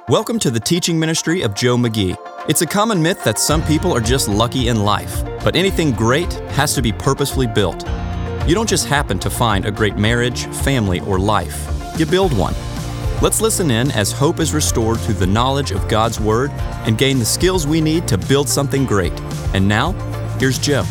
Welcome to the teaching ministry of Joe McGee. It's a common myth that some people are just lucky in life, but anything great has to be purposefully built. You don't just happen to find a great marriage, family, or life. You build one. Let's listen in as hope is restored through the knowledge of God's Word and gain the skills we need to build something great. And now, here's Joe.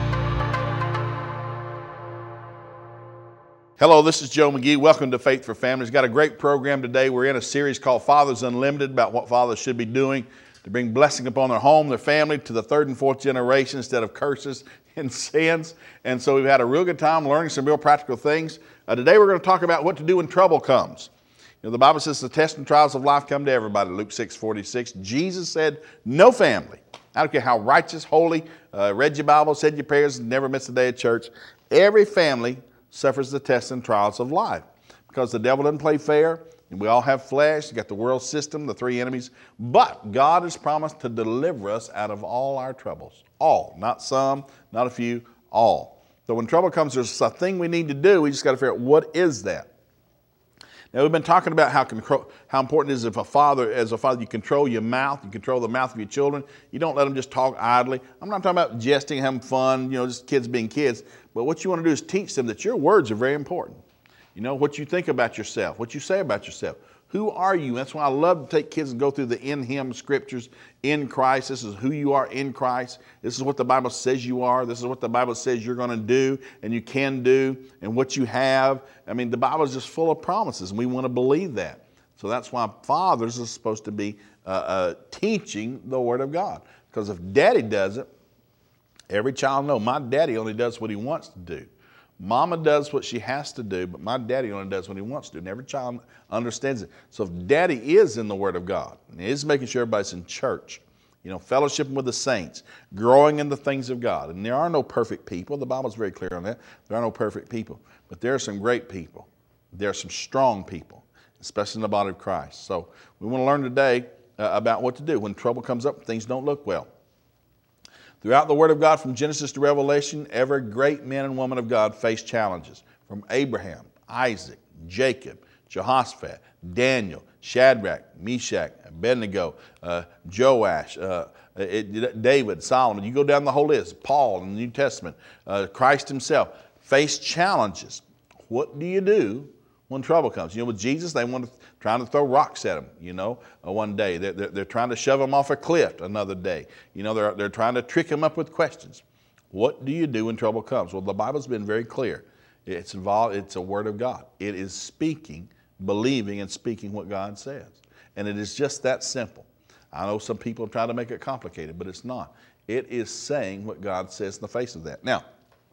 Hello, this is Joe McGee. Welcome to Faith for Families. Got a great program today. We're in a series called Fathers Unlimited about what fathers should be doing to bring blessing upon their home, their family, to the third and fourth generation instead of curses and sins. And so we've had a real good time learning some real practical things. Today we're going to talk about what to do when trouble comes. You know, the Bible says the tests and trials of life come to everybody, Luke 6:46. Jesus said, no family. I don't care how righteous, holy, read your Bible, said your prayers, never missed a day at church. Every family suffers the tests and trials of life because the devil doesn't play fair, and we all have flesh. You got the world system, the three enemies, but God has promised to deliver us out of all our troubles. All, not some, not a few, all. So when trouble comes, there's a thing we need to do. We just got to figure out what is that. Now we've been talking about how important it is if as a father, you control your mouth, you control the mouth of your children. You don't let them just talk idly. I'm not talking about jesting, having fun, just kids being kids. But what you want to do is teach them that your words are very important. You know, what you think about yourself, what you say about yourself. Who are you? That's why I love to take kids and go through the in Him scriptures. In Christ, this is who you are in Christ. This is what the Bible says you are. This is what the Bible says you're going to do and you can do and what you have. I mean, the Bible is just full of promises, and we want to believe that. So that's why fathers are supposed to be teaching the Word of God. Because if daddy does it, every child knows my daddy only does what he wants to do. Mama does what she has to do, but my daddy only does what he wants to do. And every child understands it. So if daddy is in the Word of God, and is making sure everybody's in church, fellowshipping with the saints, growing in the things of God. And there are no perfect people. The Bible's very clear on that. There are no perfect people. But there are some great people. There are some strong people, especially in the body of Christ. So we want to learn today about what to do when trouble comes up, things don't look well. Throughout the Word of God, from Genesis to Revelation, every great man and woman of God faced challenges. From Abraham, Isaac, Jacob, Jehoshaphat, Daniel, Shadrach, Meshach, Abednego, Joash, David, Solomon. You go down the whole list. Paul in the New Testament, Christ himself faced challenges. What do you do when trouble comes? With Jesus, they trying to throw rocks at him, one day. They're trying to shove him off a cliff another day. They're trying to trick him up with questions. What do you do when trouble comes? Well, the Bible's been very clear. It's a Word of God. It is speaking, believing, and speaking what God says. And it is just that simple. I know some people try to make it complicated, but it's not. It is saying what God says in the face of that. Now,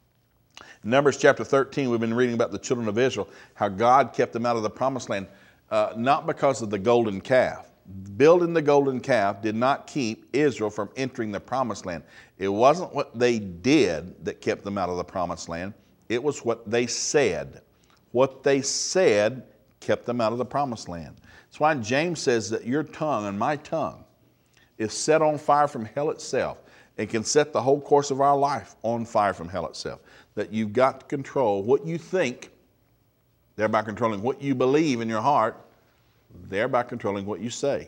in Numbers chapter 13, we've been reading about the children of Israel, how God kept them out of the promised land, not because of the golden calf. Building the golden calf did not keep Israel from entering the promised land. It wasn't what they did that kept them out of the promised land. It was what they said. What they said kept them out of the promised land. That's why James says that your tongue and my tongue is set on fire from hell itself. It can set the whole course of our life on fire from hell itself. That you've got to control what you think, thereby controlling what you believe in your heart, thereby controlling what you say.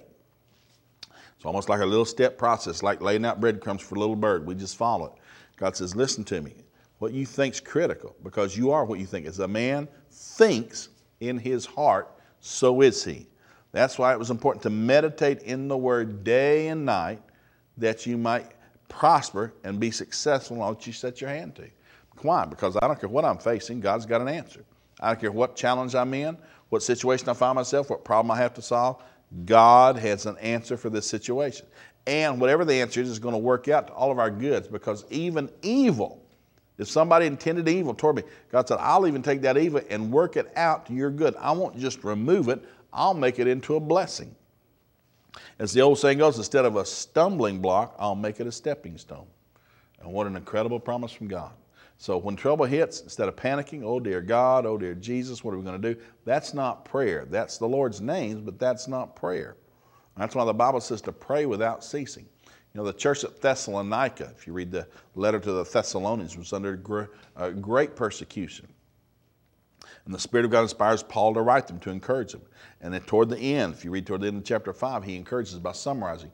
It's almost like a little step process, like laying out breadcrumbs for a little bird. We just follow it. God says, listen to me. What you think's critical, because you are what you think. As a man thinks in his heart, so is he. That's why it was important to meditate in the Word day and night, that you might prosper and be successful in all that you set your hand to. Why? Because I don't care what I'm facing, God's got an answer. I don't care what challenge I'm in, what situation I find myself, what problem I have to solve. God has an answer for this situation. And whatever the answer is going to work out to all of our goods, because even evil, if somebody intended evil toward me, God said, I'll even take that evil and work it out to your good. I won't just remove it, I'll make it into a blessing. As the old saying goes, instead of a stumbling block, I'll make it a stepping stone. And what an incredible promise from God. So when trouble hits, instead of panicking, oh dear God, oh dear Jesus, what are we going to do? That's not prayer. That's the Lord's names, but that's not prayer. That's why the Bible says to pray without ceasing. The church at Thessalonica, if you read the letter to the Thessalonians, was under great persecution. And the Spirit of God inspires Paul to write them, to encourage them. And then toward the end, if you read toward the end of chapter 5, he encourages by summarizing,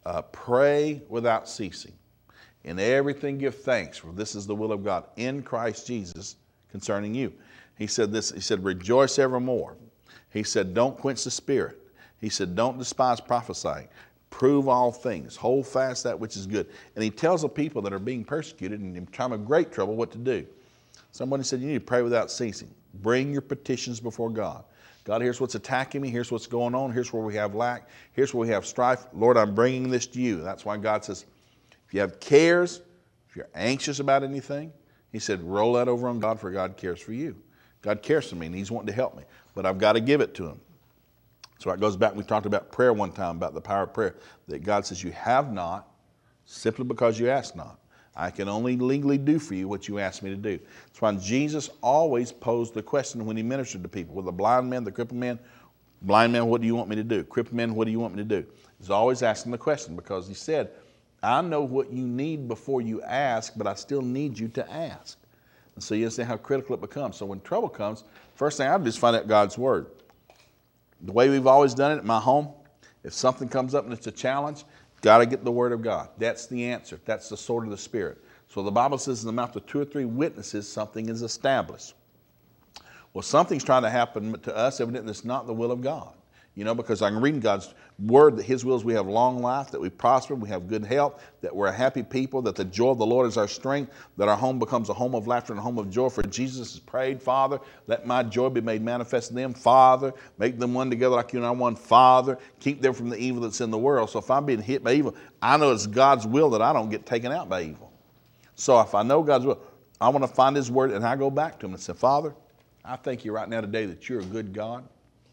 pray without ceasing. In everything give thanks, for this is the will of God in Christ Jesus concerning you. He said this, he said, rejoice evermore. He said, don't quench the Spirit. He said, don't despise prophesying. Prove all things. Hold fast that which is good. And he tells the people that are being persecuted and in time of great trouble what to do. Somebody said, you need to pray without ceasing. Bring your petitions before God. God, here's what's attacking me. Here's what's going on. Here's where we have lack. Here's where we have strife. Lord, I'm bringing this to you. That's why God says, if you have cares, if you're anxious about anything, he said, roll that over on God, for God cares for you. God cares for me and he's wanting to help me, but I've got to give it to him. So it goes back, we talked about prayer one time, about the power of prayer, that God says you have not simply because you ask not. I can only legally do for you what you ask me to do. That's why Jesus always posed the question when he ministered to people, with the blind man, the crippled man, blind man, what do you want me to do? Crippled man, what do you want me to do? He's always asking the question because he said, I know what you need before you ask, but I still need you to ask. And so you understand how critical it becomes. So when trouble comes, first thing I do is find out God's word. The way we've always done it at my home, if something comes up and it's a challenge, got to get the word of God. That's the answer. That's the sword of the Spirit. So the Bible says in the mouth of 2 or 3 witnesses, something is established. Well, something's trying to happen to us, evidently it's not the will of God. You know, because I'm reading God's word that his will is we have long life, that we prosper, we have good health, that we're a happy people, that the joy of the Lord is our strength, that our home becomes a home of laughter and a home of joy. For Jesus has prayed, Father, let my joy be made manifest in them. Father, make them one together like you and I one. Father, keep them from the evil that's in the world. So if I'm being hit by evil, I know it's God's will that I don't get taken out by evil. So if I know God's will, I want to find his word and I go back to him and say, Father, I thank you right now today that you're a good God.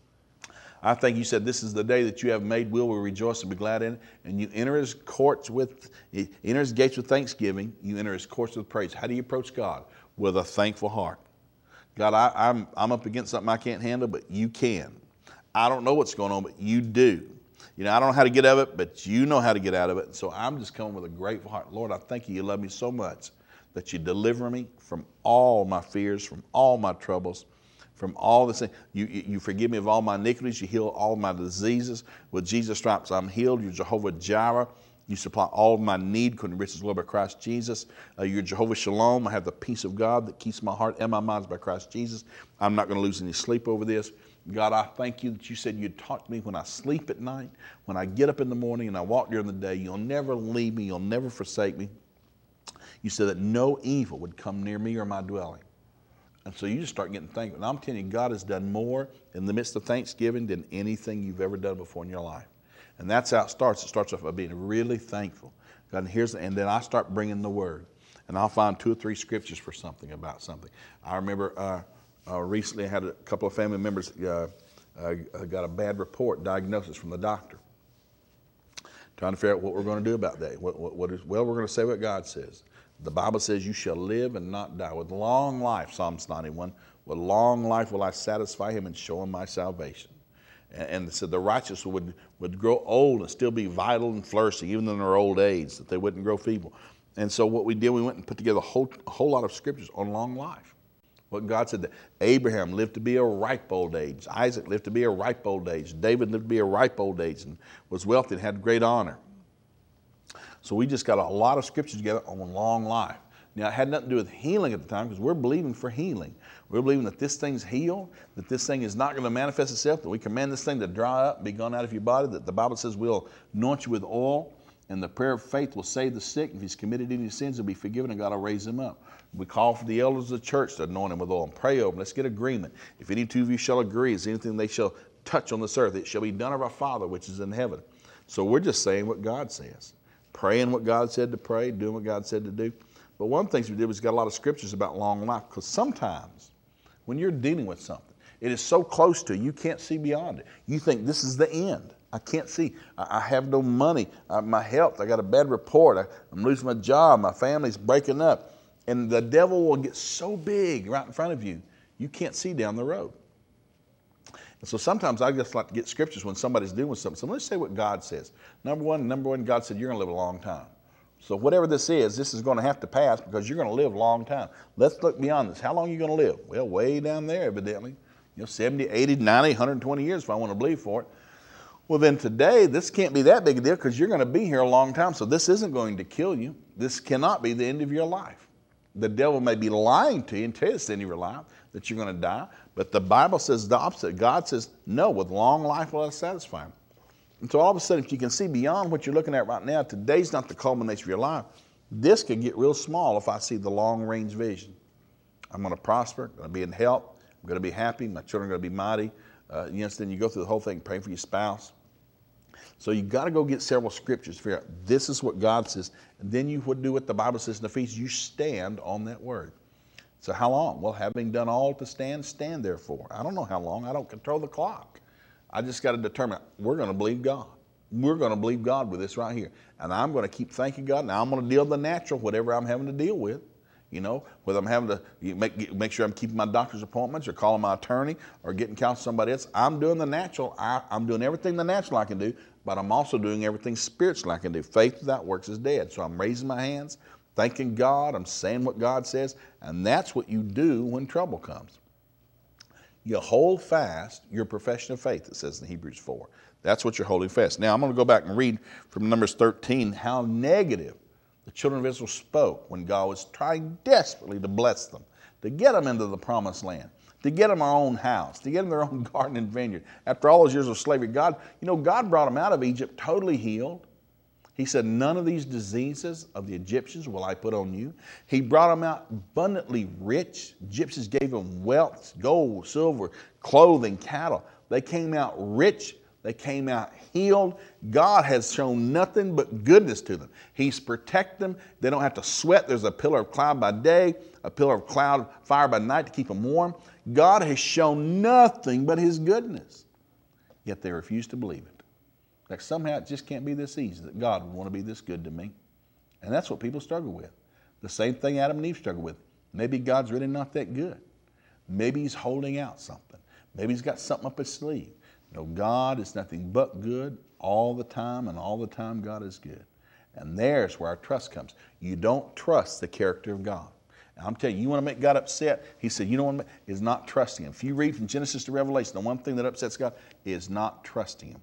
I think you said this is the day that you have made. Will we rejoice and be glad in it? And you enter his gates with thanksgiving. You enter his courts with praise. How do you approach God? With a thankful heart. God, I'm up against something I can't handle, but you can. I don't know what's going on, but you do. You know, I don't know how to get out of it, but you know how to get out of it. So I'm just coming with a grateful heart. Lord, I thank you. You love me so much that you deliver me from all my fears, from all my troubles, from all this thing. You forgive me of all my iniquities. You heal all my diseases. With Jesus' stripes, I'm healed. You're Jehovah Jireh. You supply all of my need according to riches, Lord, by Christ Jesus. You're Jehovah Shalom. I have the peace of God that keeps my heart and my mind by Christ Jesus. I'm not going to lose any sleep over this. God, I thank you that you said you'd talk to me when I sleep at night, when I get up in the morning and I walk during the day. You'll never leave me. You'll never forsake me. You said that no evil would come near me or my dwelling. And so you just start getting thankful. And I'm telling you, God has done more in the midst of Thanksgiving than anything you've ever done before in your life. And that's how it starts. It starts off by being really thankful. God, and then I start bringing the word. And I'll find 2 or 3 scriptures for something about something. I remember recently I had a couple of family members got a bad report, diagnosis from the doctor. Trying to figure out what we're going to do about that. Well, we're going to say what God says. The Bible says you shall live and not die. With long life, Psalms 91, with long life will I satisfy him and show him my salvation. And it said the righteous would grow old and still be vital and flourishing, even in their old age, that they wouldn't grow feeble. And so what we did, we went and put together a whole lot of scriptures on long life. What God said that Abraham lived to be a ripe old age. Isaac lived to be a ripe old age. David lived to be a ripe old age and was wealthy and had great honor. So we just got a lot of scriptures together on long life. Now, it had nothing to do with healing at the time because we're believing for healing. We're believing that this thing's healed, that this thing is not going to manifest itself, that we command this thing to dry up and be gone out of your body, that the Bible says we'll anoint you with oil, and the prayer of faith will save the sick. If he's committed any sins, he'll be forgiven, and God will raise him up. We call for the elders of the church to anoint him with oil and pray over him. Let's get agreement. If any two of you shall agree, is anything they shall touch on this earth, it shall be done of our Father which is in heaven. So we're just saying what God says. Praying what God said to pray, doing what God said to do. But one of the things we did was got a lot of scriptures about long life, because sometimes when you're dealing with something, it is so close to you, you can't see beyond it. You think this is the end. I can't see. I have no money. My health, I got a bad report. I'm losing my job. My family's breaking up. And the devil will get so big right in front of you, you can't see down the road. And so sometimes I just like to get scriptures when somebody's dealing with something. So let's say what God says. Number one, God said you're going to live a long time. So whatever this is going to have to pass because you're going to live a long time. Let's look beyond this. How long are you going to live? Well, way down there, evidently. 70, 80, 90, 120 years if I want to believe for it. Well, then today, this can't be that big a deal because you're going to be here a long time. So this isn't going to kill you. This cannot be the end of your life. The devil may be lying to you and tell you it's the end of your life, that you're going to die. But the Bible says the opposite. God says, no, with long life will I satisfy him. And so all of a sudden, if you can see beyond what you're looking at right now, today's not the culmination of your life. This could get real small if I see the long-range vision. I'm going to prosper, I'm going to be in health, I'm going to be happy, my children are going to be mighty. Then you go through the whole thing, praying for your spouse. So you've got to go get several scriptures to figure out this is what God says. And then you would do what the Bible says in Ephesians. You stand on that word. So how long? Well, having done all to stand, stand therefore. I don't know how long. I don't control the clock. I just got to determine we're going to believe God. We're going to believe God with this right here. And I'm going to keep thanking God. Now I'm going to deal with the natural, whatever I'm having to deal with. Whether I'm having to make sure I'm keeping my doctor's appointments or calling my attorney or getting counsel with somebody else. I'm doing the natural. I'm doing everything the natural I can do, but I'm also doing everything spiritual I can do. Faith without works is dead. So I'm raising my hands, thanking God. I'm saying what God says, and that's what you do when trouble comes. You hold fast your profession of faith, it says in Hebrews 4. That's what you're holding fast. Now I'm going to go back and read from Numbers 13 how negative the children of Israel spoke when God was trying desperately to bless them, to get them into the promised land, to get them their own house, to get them their own garden and vineyard. After all those years of slavery, God brought them out of Egypt totally healed. He said, none of these diseases of the Egyptians will I put on you. He brought them out abundantly rich. Egyptians gave them wealth, gold, silver, clothing, cattle. They came out rich. They came out healed. God has shown nothing but goodness to them. He's protected them. They don't have to sweat. There's a pillar of cloud by day, a pillar of cloud, fire by night to keep them warm. God has shown nothing but his goodness. Yet they refuse to believe it. Like somehow it just can't be this easy that God would want to be this good to me. And that's what people struggle with. The same thing Adam and Eve struggled with. Maybe God's really not that good. Maybe he's holding out something. Maybe he's got something up his sleeve. No, God is nothing but good all the time, and all the time God is good. And there's where our trust comes. You don't trust the character of God. And I'm telling you, you want to make God upset? He said, you don't want to is not trusting him. If you read from Genesis to Revelation, the one thing that upsets God is not trusting him.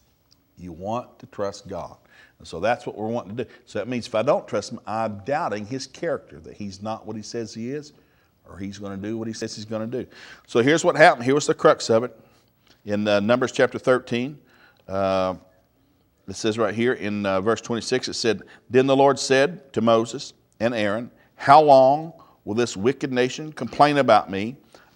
You want to trust God. And so that's what we're wanting to do. So that means if I don't trust him, I'm doubting his character, that he's not what he says he is, or he's going to do what he says he's going to do. So here's what happened. Here was the crux of it. In Numbers chapter 13, it says right here in verse 26, it said, Then the Lord said to Moses and Aaron, How long will this wicked nation complain about me?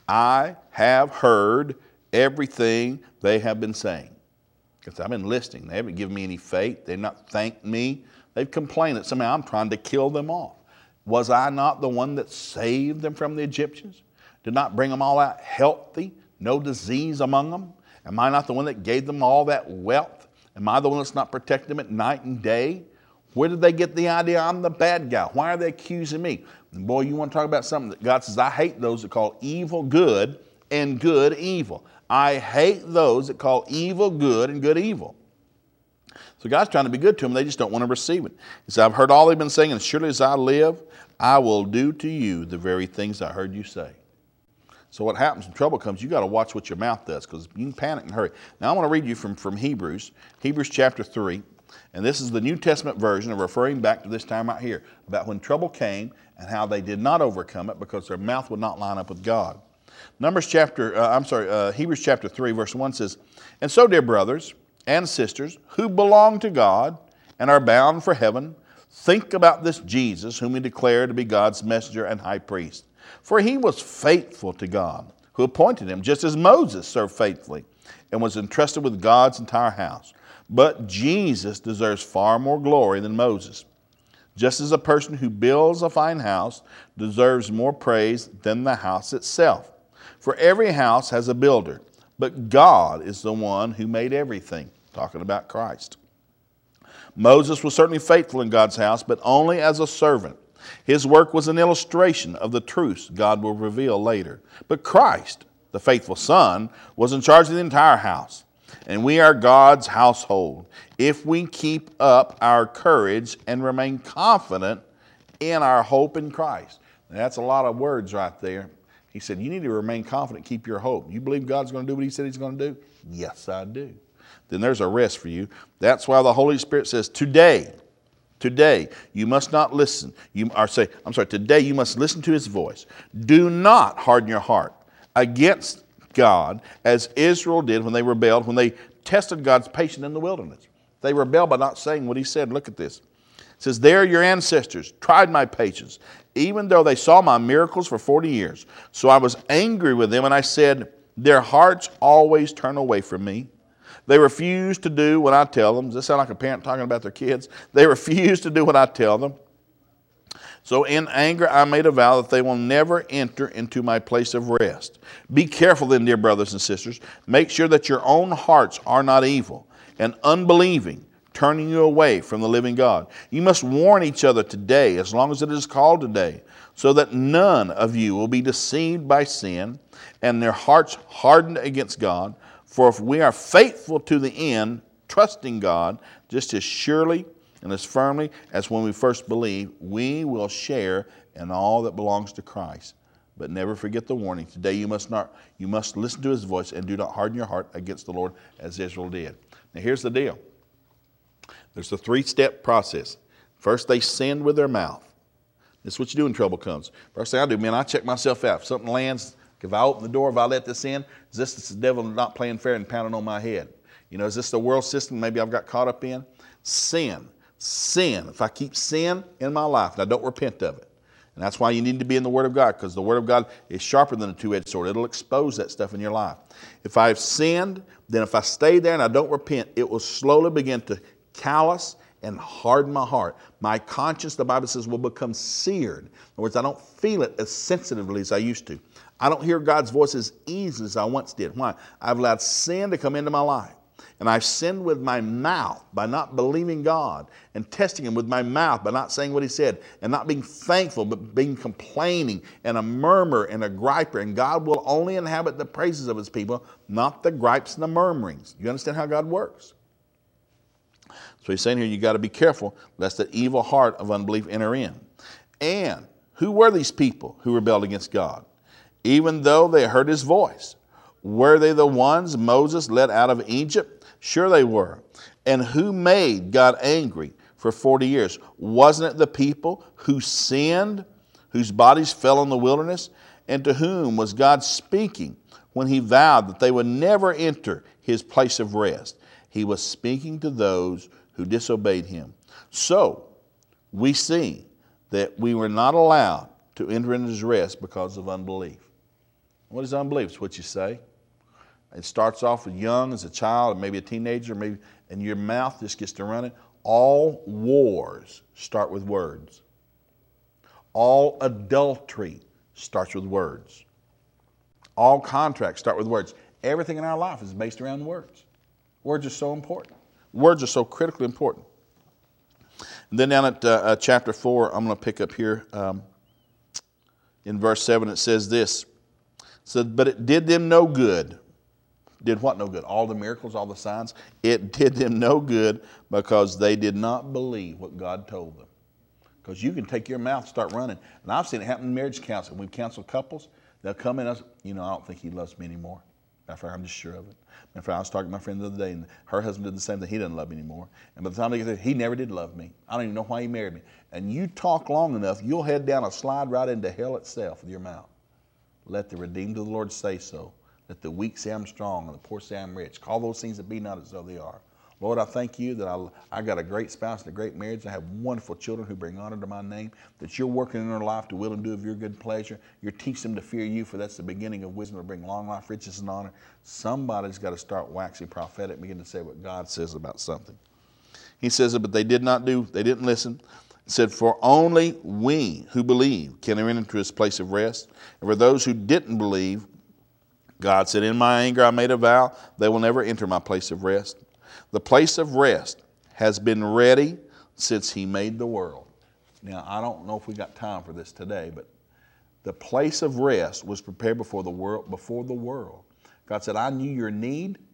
I have heard everything they have been saying. Because I've been listening. They haven't given me any faith. They've not thanked me. They've complained that somehow I'm trying to kill them off. Was I not the one that saved them from the Egyptians? Did not bring them all out healthy, no disease among them? Am I not the one that gave them all that wealth? Am I the one that's not protecting them at night and day? Where did they get the idea I'm the bad guy? Why are they accusing me? And boy, you want to talk about something that God says, I hate those that call evil good and good evil. I hate those that call evil good and good evil. So God's trying to be good to them. They just don't want to receive it. He said, I've heard all they've been saying, and surely as I live, I will do to you the very things I heard you say. So what happens when trouble comes, you got to watch what your mouth does, because you can panic and hurry. Now I want to read you from Hebrews chapter 3. And this is the New Testament version of referring back to this time right here, about when trouble came and how they did not overcome it because their mouth would not line up with God. Hebrews chapter 3, verse 1 says, And so, dear brothers and sisters who belong to God and are bound for heaven, think about this Jesus whom we declare to be God's messenger and high priest. For he was faithful to God, who appointed him, just as Moses served faithfully and was entrusted with God's entire house. But Jesus deserves far more glory than Moses. Just as a person who builds a fine house deserves more praise than the house itself. For every house has a builder, but God is the one who made everything. Talking about Christ. Moses was certainly faithful in God's house, but only as a servant. His work was an illustration of the truths God will reveal later. But Christ, the faithful Son, was in charge of the entire house. and we are God's household, if we keep up our courage and remain confident in our hope in Christ. Now, that's a lot of words right there. He said, you need to remain confident, keep your hope. You believe God's going to do what he said he's going to do? Yes, I do. Then there's a rest for you. That's why the Holy Spirit says, today, you must not listen. Today you must listen to his voice. Do not harden your heart against God as Israel did when they rebelled, when they tested God's patience in the wilderness. They rebelled by not saying what he said. Look at this. It says, there your ancestors tried my patience, even though they saw my miracles for 40 years. So I was angry with them, and I said, their hearts always turn away from me. They refuse to do what I tell them. Does this sound like a parent talking about their kids? They refuse to do what I tell them. So in anger I made a vow that they will never enter into my place of rest. Be careful then, dear brothers and sisters. Make sure that your own hearts are not evil and unbelieving, turning you away from the living God. You must warn each other today, as long as it is called today, so that none of you will be deceived by sin and their hearts hardened against God. For if we are faithful to the end, trusting God just as surely and as firmly as when we first believed, we will share in all that belongs to Christ. But never forget the warning. Today you must listen to his voice and do not harden your heart against the Lord as Israel did. Now here's the deal. There's a 3-step process. First, they sinned with their mouth. This is what you do when trouble comes. First thing I do, I check myself out. If something lands, if I open the door, if I let this in, is this the devil not playing fair and pounding on my head? Is this the world system maybe I've got caught up in? Sin. If I keep sin in my life and I don't repent of it. And that's why you need to be in the Word of God, because the Word of God is sharper than a two-edged sword. It'll expose that stuff in your life. If I've sinned, then if I stay there and I don't repent, it will slowly begin to callous and harden my heart. My conscience, the Bible says, will become seared. In other words, I don't feel it as sensitively as I used to. I don't hear God's voice as easily as I once did. Why? I've allowed sin to come into my life. And I've sinned with my mouth by not believing God and testing him with my mouth by not saying what he said and not being thankful but being complaining and a murmurer and a griper. And God will only inhabit the praises of his people, not the gripes and the murmurings. You understand how God works? So he's saying here, you got to be careful lest the evil heart of unbelief enter in. And who were these people who rebelled against God? Even though they heard his voice. Were they the ones Moses led out of Egypt? Sure they were. And who made God angry for 40 years? Wasn't it the people who sinned, whose bodies fell in the wilderness? And to whom was God speaking when he vowed that they would never enter his place of rest? He was speaking to those who disobeyed him. So we see that we were not allowed to enter into his rest because of unbelief. What is unbelief? It's what you say. It starts off with young as a child, or maybe a teenager, and your mouth just gets to running. All wars start with words. All adultery starts with words. All contracts start with words. Everything in our life is based around words. Words are so important. Words are so critically important. And then down at chapter 4, I'm going to pick up here in verse 7. It says this. It said, but it did them no good. Did what no good? All the miracles, all the signs? It did them no good because they did not believe what God told them. Because you can take your mouth and start running. And I've seen it happen in marriage counseling. We've counseled couples. They'll come in and say, I don't think he loves me anymore. Matter of fact, I'm just sure of it. Matter of fact, I was talking to my friend the other day, and her husband did the same thing. He doesn't love me anymore. And by the time they get there, he never did love me. I don't even know why he married me. And you talk long enough, you'll head down a slide right into hell itself with your mouth. Let the redeemed of the Lord say so. Let the weak say I'm strong and the poor say I'm rich. Call those things that be not as though they are. Lord, I thank you that I got a great spouse and a great marriage. I have wonderful children who bring honor to my name, that you're working in their life to will and do of your good pleasure. You're teaching them to fear you, for that's the beginning of wisdom to bring long life, riches, and honor. Somebody's got to start waxing prophetic and begin to say what God says about something. He says, but they didn't listen. He said, for only we who believe can enter into his place of rest. And for those who didn't believe, God said, in my anger I made a vow, they will never enter my place of rest. The place of rest has been ready since he made the world. Now, I don't know if we got time for this today, but the place of rest was prepared before the world. God said, I knew your need.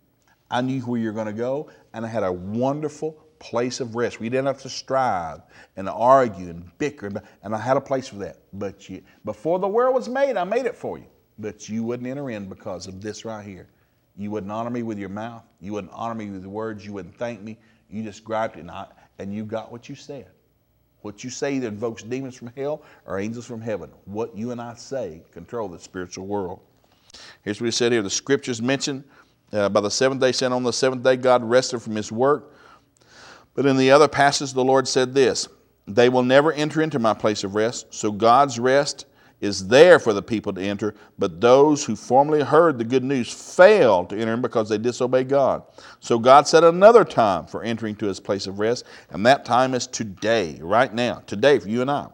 I knew where you're going to go, and I had a wonderful place of rest. We didn't have to strive and argue and bicker, and I had a place for that. But before the world was made, I made it for you. But you wouldn't enter in because of this right here. You wouldn't honor me with your mouth. You wouldn't honor me with your words. You wouldn't thank me. You just griped and you got what you said. What you say either invokes demons from hell or angels from heaven. What you and I say control the spiritual world. Here's what he said here. The scriptures mention by the seventh day, saying on the seventh day God rested from his work. But in the other passage, the Lord said this, they will never enter into my place of rest. So God's rest is there for the people to enter, but those who formerly heard the good news failed to enter in because they disobeyed God. So God set another time for entering to his place of rest, and that time is today, right now, today for you and I.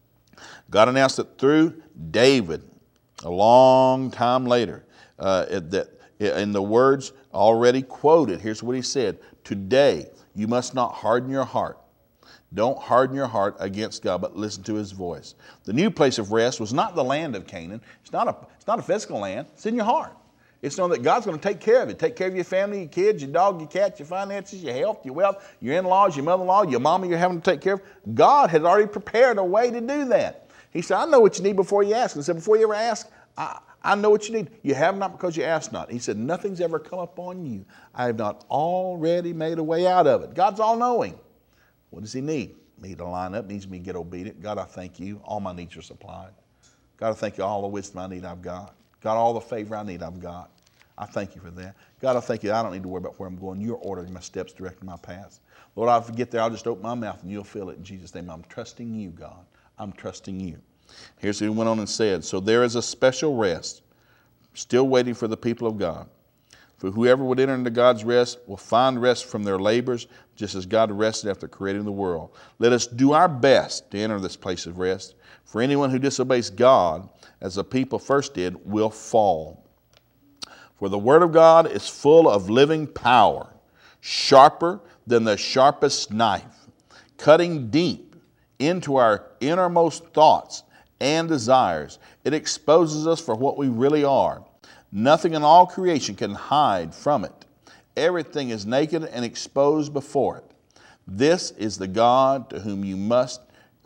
God announced it through David a long time later, that in the words already quoted. Here's what he said, today you must not harden your heart. Don't harden your heart against God, but listen to his voice. The new place of rest was not the land of Canaan. It's not a physical land. It's in your heart. It's knowing that God's going to take care of it. Take care of your family, your kids, your dog, your cat, your finances, your health, your wealth, your in-laws, your mother-in-law, your mama you're having to take care of. God has already prepared a way to do that. He said, I know what you need before you ask. He said, before you ever ask, I know what you need. You have not because you ask not. He said, nothing's ever come upon you. I have not already made a way out of it. God's all-knowing. What does he need? Me to line up, needs me to get obedient. God, I thank you. All my needs are supplied. God, I thank you. All the wisdom I need, I've got. God, all the favor I need, I've got. I thank you for that. God, I thank you. I don't need to worry about where I'm going. You're ordering my steps, directing my paths. Lord, I'll get there. I'll just open my mouth and you'll fill it in Jesus' name. I'm trusting you, God. I'm trusting you. Here's what he went on and said. So there is a special rest still waiting for the people of God. For whoever would enter into God's rest will find rest from their labors, just as God rested after creating the world. Let us do our best to enter this place of rest. For anyone who disobeys God, as the people first did, will fall. For the word of God is full of living power, sharper than the sharpest knife, cutting deep into our innermost thoughts and desires. It exposes us for what we really are. Nothing in all creation can hide from it. Everything is naked and exposed before it. This is the God to whom you must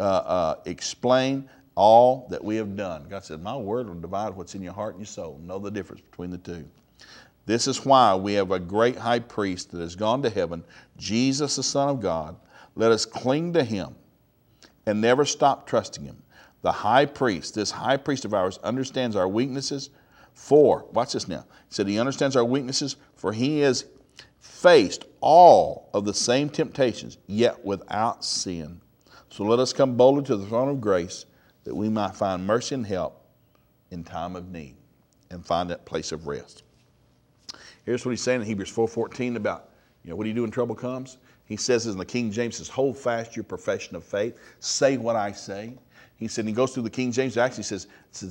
explain all that we have done. God said, my word will divide what's in your heart and your soul. Know the difference between the two. This is why we have a great high priest that has gone to heaven, Jesus, the Son of God. Let us cling to him and never stop trusting him. The high priest, this high priest of ours, understands our weaknesses. For, watch this now, he said he understands our weaknesses, for he has faced all of the same temptations, yet without sin. So let us come boldly to the throne of grace, that we might find mercy and help in time of need, and find that place of rest. Here's what he's saying in Hebrews 4:14 about, what do you do when trouble comes? He says in the King James, says, hold fast your profession of faith. Say what I say. He said, he goes through the King James, actually says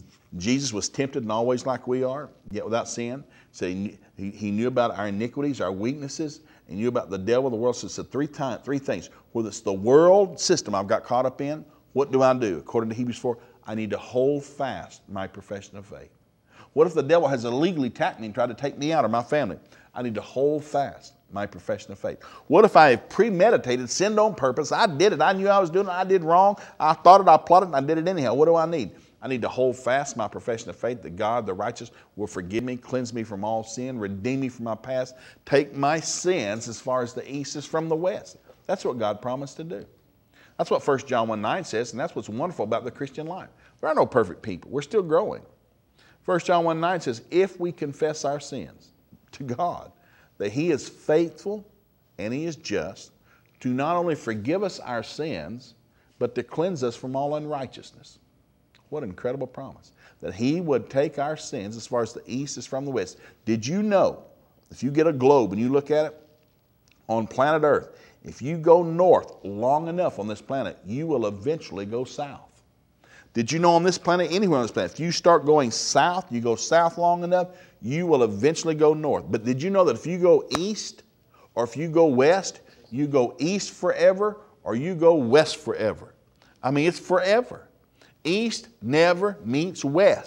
Jesus was tempted in all ways like we are, yet without sin. So he knew about our iniquities, our weaknesses, and knew about the devil, the world. So it said three things. Whether it's the world system I've got caught up in, what do I do? According to Hebrews 4, I need to hold fast my profession of faith. What if the devil has illegally attacked me and tried to take me out or my family? I need to hold fast my profession of faith. What if I have premeditated, sinned on purpose? I did it. I knew I was doing it. I did wrong. I thought it. I plotted it. And I did it anyhow. What do I need? I need to hold fast my profession of faith that God, the righteous, will forgive me, cleanse me from all sin, redeem me from my past, take my sins as far as the east is from the west. That's what God promised to do. That's what 1 John 1:9 says, and that's what's wonderful about the Christian life. There are no perfect people. We're still growing. 1 John 1:9 says, if we confess our sins to God, that he is faithful and he is just to not only forgive us our sins, but to cleanse us from all unrighteousness. What an incredible promise. That he would take our sins as far as the east is from the west. Did you know, if you get a globe and you look at it on planet Earth, if you go north long enough on this planet, you will eventually go south. Did you know on this planet, anywhere on this planet, if you start going south, you go south long enough, you will eventually go north. But did you know that if you go east or if you go west, you go east forever or you go west forever? I mean, it's forever. East never meets west.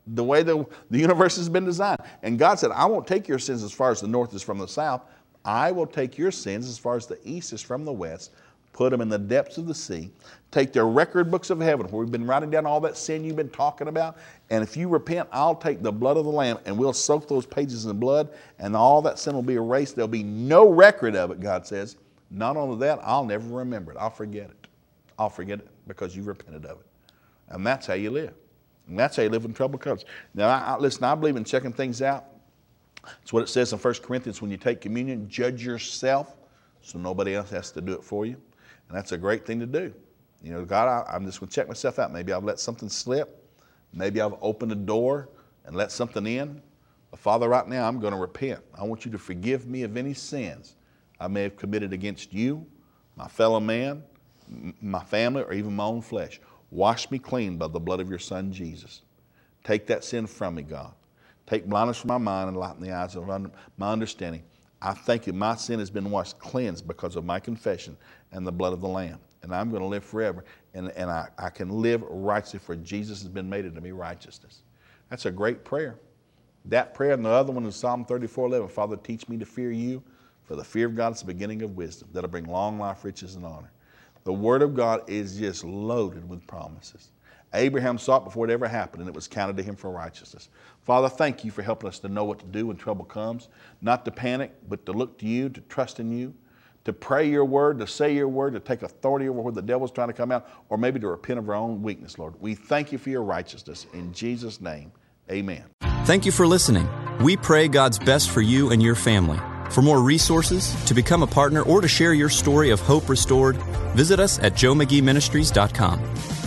the way the universe has been designed. And God said, I won't take your sins as far as the north is from the south. I will take your sins as far as the east is from the west, put them in the depths of the sea, take the record books of heaven where we've been writing down all that sin you've been talking about, and if you repent, I'll take the blood of the Lamb and we'll soak those pages in blood, and all that sin will be erased. There'll be no record of it, God says. Not only that, I'll never remember it. I'll forget it. I'll forget it because you repented of it. And that's how you live. And that's how you live when trouble comes. Now, listen, I believe in checking things out. It's what it says in 1 Corinthians when you take communion, judge yourself so nobody else has to do it for you. And that's a great thing to do. You know, God, I'm just going to check myself out. Maybe I've let something slip. Maybe I've opened a door and let something in. But Father, right now I'm going to repent. I want you to forgive me of any sins I may have committed against you, my fellow man, my family, or even my own flesh. Wash me clean by the blood of your Son, Jesus. Take that sin from me, God. Take blindness from my mind and lighten the eyes of my understanding. I thank you my sin has been washed, cleansed because of my confession and the blood of the Lamb. And I'm going to live forever. And I can live righteously, for Jesus has been made unto me righteousness. That's a great prayer. That prayer and the other one is Psalm 34:11. Father, teach me to fear you, for the fear of God is the beginning of wisdom. That'll bring long life, riches, and honor. The Word of God is just loaded with promises. Abraham saw it before it ever happened, and it was counted to him for righteousness. Father, thank you for helping us to know what to do when trouble comes, not to panic, but to look to you, to trust in you, to pray your word, to say your word, to take authority over where the devil's trying to come out, or maybe to repent of our own weakness, Lord. We thank you for your righteousness. In Jesus' name, amen. Thank you for listening. We pray God's best for you and your family. For more resources, to become a partner, or to share your story of hope restored, visit us at joemcgeeministries.com.